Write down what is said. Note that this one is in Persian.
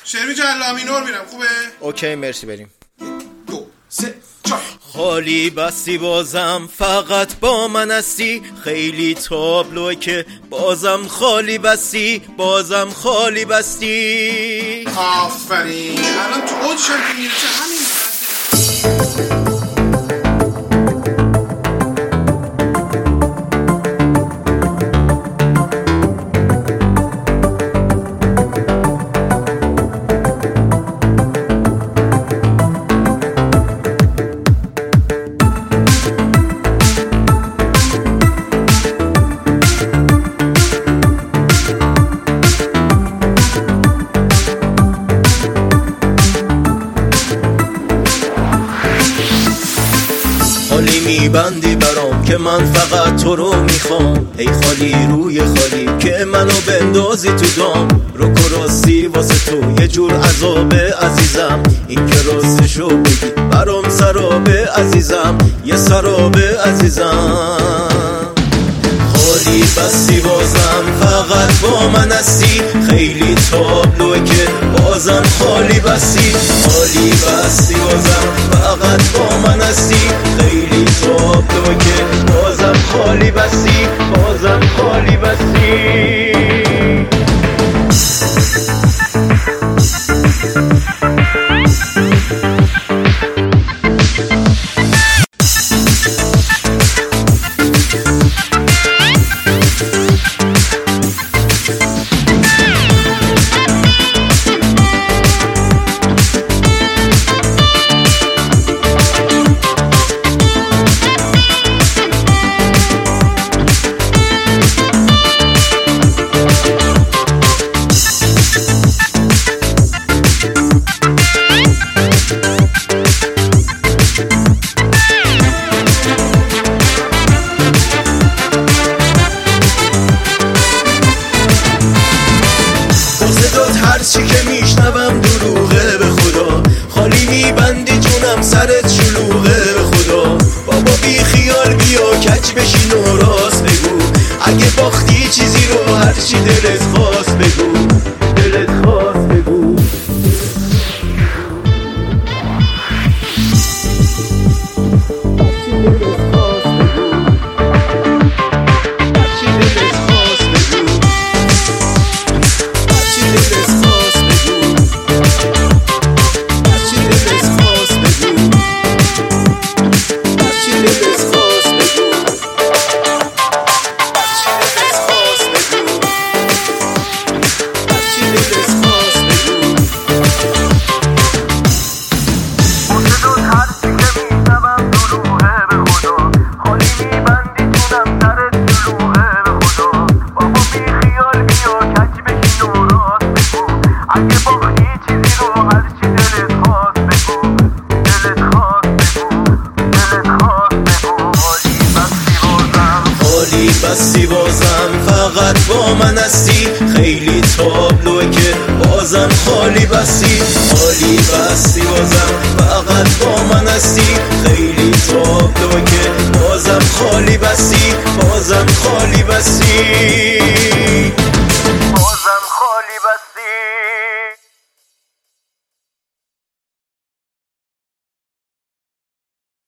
شعر جلا مینور میرم. خوبه؟ اوکی مرسی. بریم. 2 3 4. خالی بستی بازم فقط با من هستی، خیلی تابلوه که بازم خالی بستی، بازم خالی بستی. آفرین. الان تو اوجشم که میرسه همین خالی میبندی برام که من فقط تو رو میخوام، ای خالی روی خالی که منو بندازی تو دام. رو کراستی واسه تو یه جور عذابه عزیزم، این که راستشو بگی برام سرابه عزیزم، یه سرابه عزیزم. خالی بستی بازم فقط با من هستی، خیلی تابلوه که بازم خالی بستی. خالی بستی بازم فقط با من هستی، خیلی تابلوه که بازم خالی بستی، بازم خالی بستی. هرچی که میشنوم دروغه به خدا، خالی میبندی جونم سرت شلوغه به خدا. بابا بی خیال بیا کج بشین و راست بگو، اگه باختی چیزی رو هرچی دلت خواست بگو، دلت خواست بگو. بستی بازم فقط با من هستی، خیلی تابلوه که بازم خالی بستی. خالی بستی بازم فقط با من هستی، خیلی تابلوه که بازم خالی بستی، بازم خالی بستی.